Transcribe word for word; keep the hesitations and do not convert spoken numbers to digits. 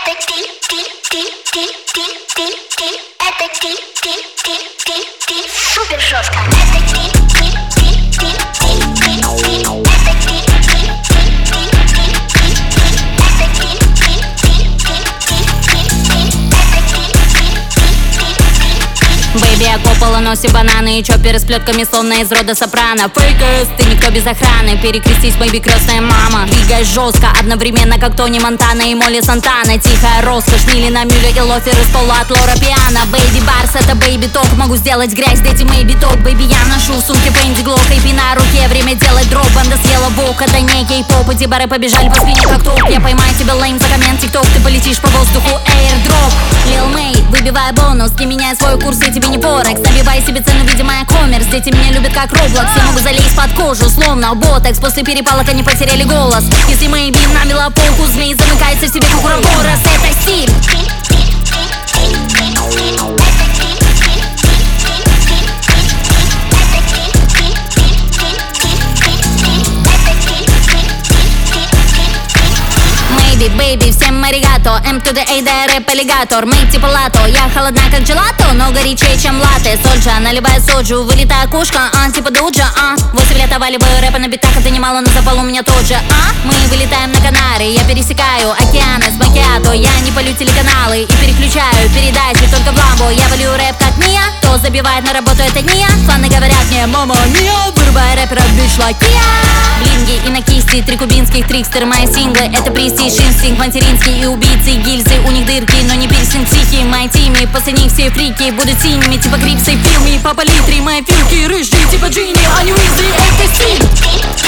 Это стиль, стиль, стиль, стиль, стиль, стиль, стиль. Это стиль, стиль, стиль, стиль, стиль. Супер жестко. Это стиль, стиль, стиль, стиль, стиль, стиль, стиль. Это стиль, стиль, стиль, стиль, стиль, стиль, стиль. Это стиль, стиль, стиль, стиль, стиль, стиль, стиль. Это стиль, стиль, стиль, стиль, стиль. Бэйби, я копала, носи бананы и чопперы с плетками, словно из рода сопрано. Фейкес, ты никто без охраны. Перекрестись, бэйби, крестная мама. Двигай жестко, одновременно как Тони Монтана и Молли Сантана. Тихая роскошь, Милина Мюля и лофер из пола от Лора Пиано. Бэйби Барс, это бэйби ток. Могу сделать грязь, дайте мэйби ток. Бэйби, я ношу в сумке Фэнди Глок. Эйпи на руке, время делать дроп. Банда съела вок, это не кей-поп. Эти бары побежали по спине как топ. Я поймаю тебя лейм за коммент тик-ток. Ты полетишь по воздуху, эйрдроп. Лил Мэй, выбивай бонус. Не меняй свой курс, и тебе не форекс. Набивай себе цену, видимо, я коммерс. Дети меня любят как Роблокс. Я могу залезть под кожу, словно ботекс. После перепалок они потеряли голос. Если мэйби навела полку, змей замыкается в себе как уроборос. Это стиль. Бэйби, всем аригато, М to the A, да, рэп аллигатор. Мы типа лато, я холодна как джелато, но горячее, чем латте. Соджа, наливай соджу, вылетая кошка, а, типа дуджа, а. Восемь лет оваливаю рэпа на битах, это немало, но запал у меня тот же, а. Мы вылетаем на Канары, я пересекаю океаны с макиато. Я не полю телеканалы и переключаю передачи только в ламбо. Я валю рэп как Мия, кто забивает на работу, это не я. Фаны говорят мне, мама мия, вырубай рэперов, бич like я. Блинги и на кисти, три кубинских трикстеры, мои синглы, это престиж, инстинкт материнский и убийцы, гильзы, у них дырки, но не пирсинг психи. Мои тимми, после них все фрики будут синими, типа Крипсы и Филми. По палитре мои филки рыжие, типа Джинни, они Уизли, это стиль.